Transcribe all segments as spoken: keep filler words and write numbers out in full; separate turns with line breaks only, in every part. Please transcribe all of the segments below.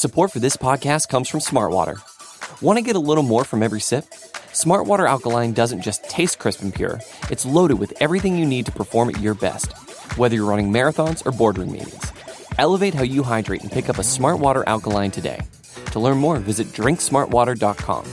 Support for this podcast comes from Smartwater. Want to get a little more from every sip? Smartwater Alkaline doesn't just taste crisp and pure, it's loaded with everything you need to perform at your best, whether you're running marathons or boardroom meetings. Elevate how you hydrate and pick up a Smartwater Alkaline today. To learn more, visit drink smartwater dot com.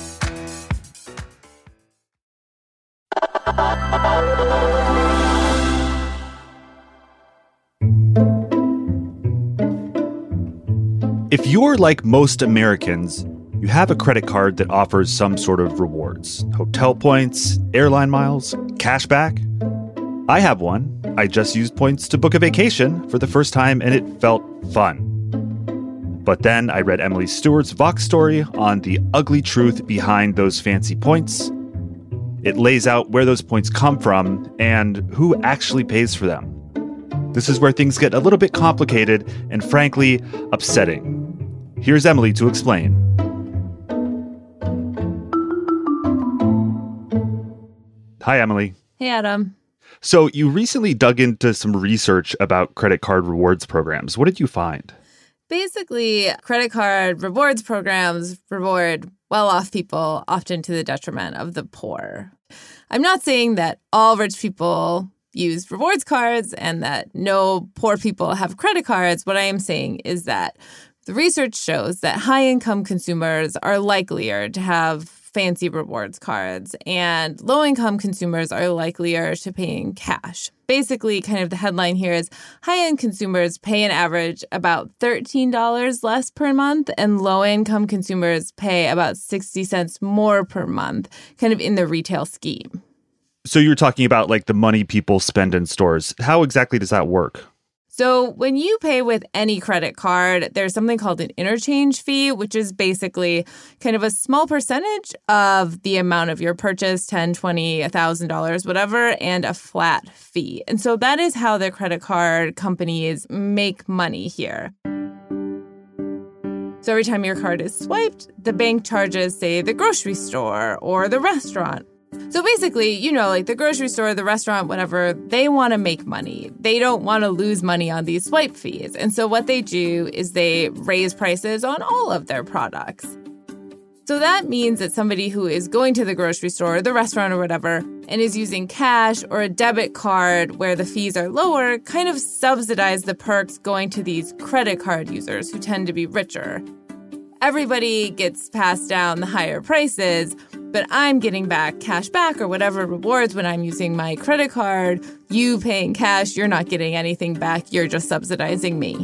If you're like most Americans, you have a credit card that offers some sort of rewards. Hotel points, airline miles, cash back. I have one. I just used points to book a vacation for the first time, and it felt fun. But then I read Emily Stewart's Vox story on the ugly truth behind those fancy points. It lays out where those points come from and who actually pays for them. This is where things get a little bit complicated and, frankly, upsetting. Here's Emily to explain. Hi, Emily.
Hey, Adam.
So you recently dug into some research about credit card rewards programs. What did you find?
Basically, credit card rewards programs reward well-off people, often to the detriment of the poor. I'm not saying that all rich people use rewards cards and that no poor people have credit cards. What I am saying is that the research shows that high-income consumers are likelier to have fancy rewards cards, and low-income consumers are likelier to pay in cash. Basically, kind of the headline here is high-end consumers pay an average about thirteen dollars less per month, and low-income consumers pay about sixty cents more per month, kind of in the retail scheme.
So you're talking about like the money people spend in stores. How exactly does that work?
So when you pay with any credit card, there's something called an interchange fee, which is basically kind of a small percentage of the amount of your purchase, ten, twenty, one thousand dollars, whatever, and a flat fee. And so that is how the credit card companies make money here. So every time your card is swiped, the bank charges, say, the grocery store or the restaurant. So basically, you know, like the grocery store, the restaurant, whatever, they want to make money. They don't want to lose money on these swipe fees. And so what they do is they raise prices on all of their products. So that means that somebody who is going to the grocery store, the restaurant or whatever, and is using cash or a debit card where the fees are lower, kind of subsidize the perks going to these credit card users who tend to be richer. Everybody gets passed down the higher prices, but I'm getting back cash back or whatever rewards when I'm using my credit card. You paying cash, you're not getting anything back. You're just subsidizing me.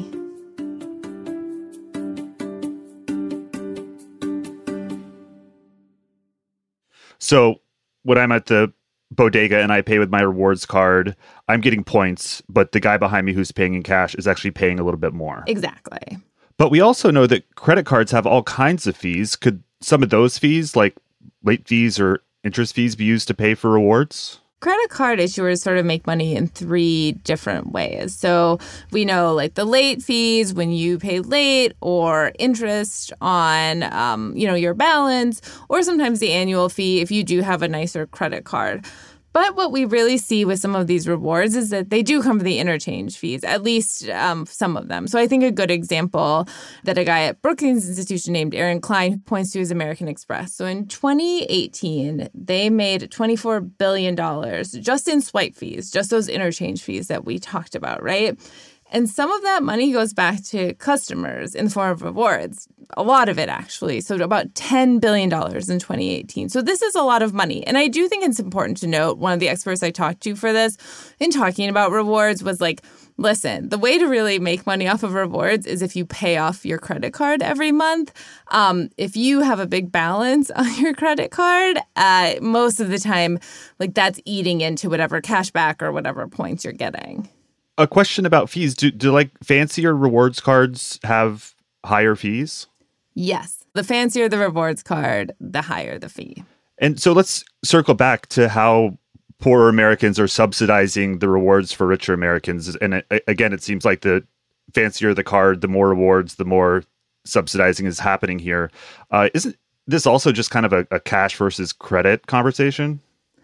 So when I'm at the bodega and I pay with my rewards card, I'm getting points, but the guy behind me who's paying in cash is actually paying a little bit more.
Exactly.
But we also know that credit cards have all kinds of fees. Could some of those fees, like late fees or interest fees, be used to pay for rewards?
Credit card issuers sort of make money in three different ways. So we know like the late fees when you pay late, or interest on, um, you know, your balance, or sometimes the annual fee if you do have a nicer credit card. But what we really see with some of these rewards is that they do come from the interchange fees, at least um, some of them. So I think a good example that a guy at Brookings Institution named Aaron Klein points to is American Express. So in twenty eighteen, they made twenty-four billion dollars just in swipe fees, just those interchange fees that we talked about, right? And some of that money goes back to customers in the form of rewards. A lot of it, actually. So about ten billion dollars in twenty eighteen. So this is a lot of money. And I do think it's important to note, one of the experts I talked to for this, in talking about rewards, was like, listen, the way to really make money off of rewards is if you pay off your credit card every month. Um, if you have a big balance on your credit card, uh, most of the time, like that's eating into whatever cash back or whatever points you're getting.
A question about fees. Do, do like fancier rewards cards have higher fees?
Yes. The fancier the rewards card, the higher the fee.
And so let's circle back to how poorer Americans are subsidizing the rewards for richer Americans. And it, again, it seems like the fancier the card, the more rewards, the more subsidizing is happening here. Uh, isn't this also just kind of a, a cash versus credit conversation?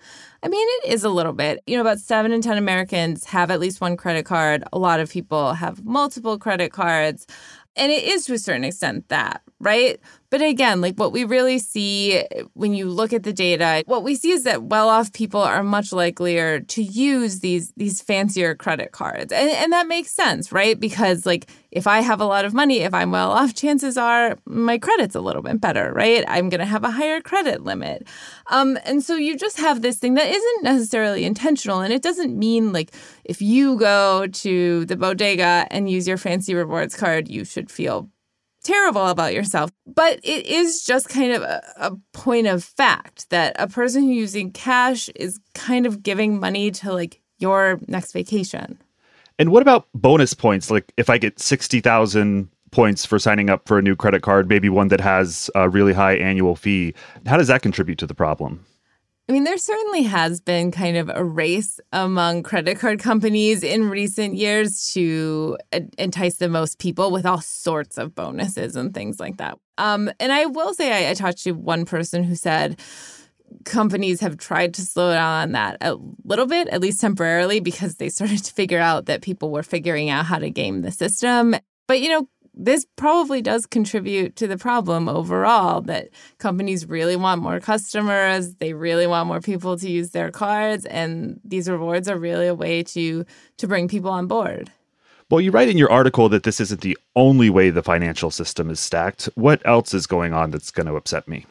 I mean, it is a little bit. You know, about seven in ten Americans have at least one credit card. A lot of people have multiple credit cards. And it is to a certain extent that, right? But again, like what we really see when you look at the data, what we see is that well-off people are much likelier to use these these fancier credit cards. And, and that makes sense, right? Because like if I have a lot of money, if I'm well-off, chances are my credit's a little bit better, right? I'm going to have a higher credit limit. Um, and so you just have this thing that isn't necessarily intentional. And it doesn't mean like if you go to the bodega and use your fancy rewards card, you should feel terrible about yourself. But it is just kind of a, a point of fact that a person who's using cash is kind of giving money to like your next vacation.
And what about bonus points? Like if I get sixty thousand points for signing up for a new credit card, maybe one that has a really high annual fee, how does that contribute to the problem?
I mean, there certainly has been kind of a race among credit card companies in recent years to entice the most people with all sorts of bonuses and things like that. Um, and I will say I, I talked to one person who said companies have tried to slow down on that a little bit, at least temporarily, because they started to figure out that people were figuring out how to game the system. But, you know, this probably does contribute to the problem overall, that companies really want more customers. They really want more people to use their cards. And these rewards are really a way to to bring people on board.
Well, you write in your article that this isn't the only way the financial system is stacked. What else is going on that's going to upset me?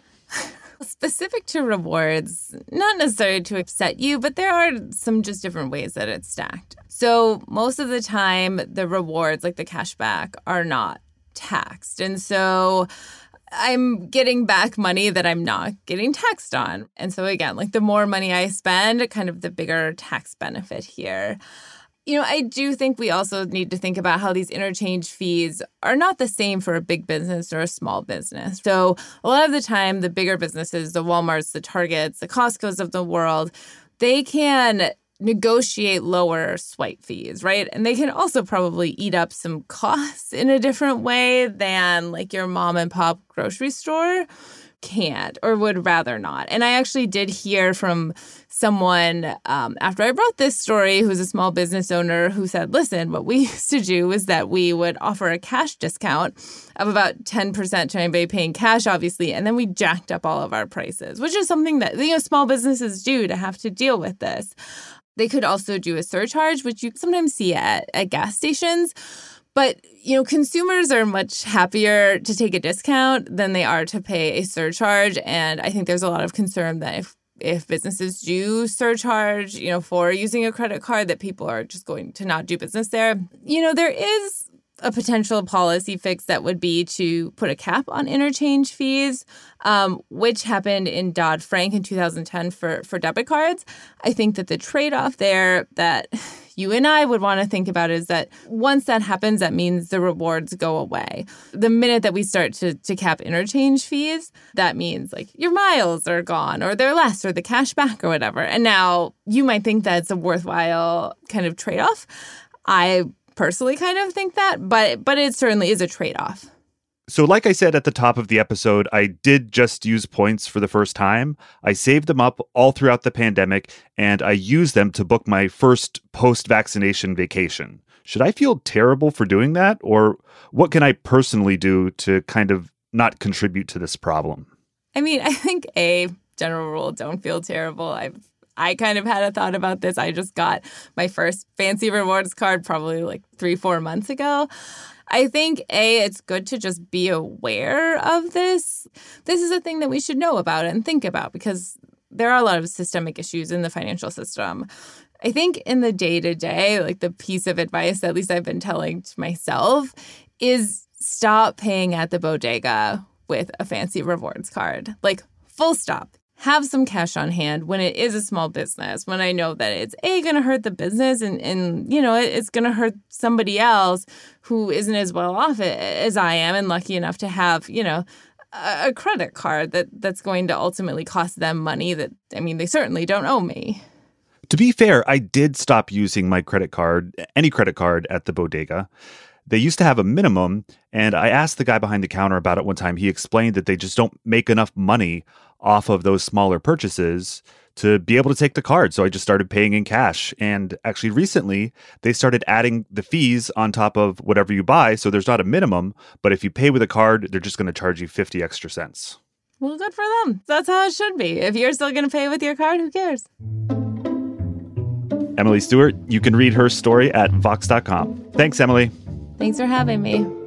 Specific to rewards, not necessarily to upset you, but there are some just different ways that it's stacked. So most of the time, the rewards, like the cash back, are not taxed. And so I'm getting back money that I'm not getting taxed on. And so again, like the more money I spend, kind of the bigger tax benefit here. You know, I do think we also need to think about how these interchange fees are not the same for a big business or a small business. So a lot of the time, the bigger businesses, the Walmarts, the Targets, the Costcos of the world, they can negotiate lower swipe fees, right? And they can also probably eat up some costs in a different way than like your mom and pop grocery store can't or would rather not. And I actually did hear from someone um, after I wrote this story who's a small business owner who said, listen, what we used to do is that we would offer a cash discount of about ten percent to anybody paying cash, obviously, and then we jacked up all of our prices, which is something that, you know, small businesses do to have to deal with this. They could also do a surcharge, which you sometimes see at, at gas stations. But, you know, consumers are much happier to take a discount than they are to pay a surcharge. And I think there's a lot of concern that if if businesses do surcharge, you know, for using a credit card, that people are just going to not do business there. You know, there is a potential policy fix that would be to put a cap on interchange fees, um, which happened in Dodd-Frank in two thousand ten for, for debit cards. I think that the trade-off there that you and I would want to think about is that once that happens, that means the rewards go away. The minute that we start to, to cap interchange fees, that means like your miles are gone or they're less or the cash back or whatever. And now you might think that's a worthwhile kind of trade-off. I personally kind of think that, but but it certainly is a trade-off.
So like I said at the top of the episode, I did just use points for the first time. I saved them up all throughout the pandemic, and I used them to book my first post-vaccination vacation. Should I feel terrible for doing that? Or what can I personally do to kind of not contribute to this problem?
I mean, I think a general rule, don't feel terrible. I've I kind of had a thought about this. I just got my first fancy rewards card probably like three, four months ago. I think, A, it's good to just be aware of this. This is a thing that we should know about and think about because there are a lot of systemic issues in the financial system. I think in the day-to-day, like the piece of advice that at least I've been telling to myself is stop paying at the bodega with a fancy rewards card. Like, full stop. Have some cash on hand when it is a small business, when I know that it's, A, going to hurt the business and, and you know, it's going to hurt somebody else who isn't as well off as I am and lucky enough to have, you know, a credit card that that's going to ultimately cost them money that, I mean, they certainly don't owe me.
To be fair, I did stop using my credit card, any credit card at the bodega. They used to have a minimum, and I asked the guy behind the counter about it one time. He explained that they just don't make enough money off of those smaller purchases to be able to take the card. So I just started paying in cash. And actually recently, they started adding the fees on top of whatever you buy. So there's not a minimum, but if you pay with a card, they're just going to charge you fifty extra cents.
Well, good for them. That's how it should be. If you're still going to pay with your card, who cares?
Emily Stewart, you can read her story at vox dot com. Thanks, Emily.
Thanks for having me.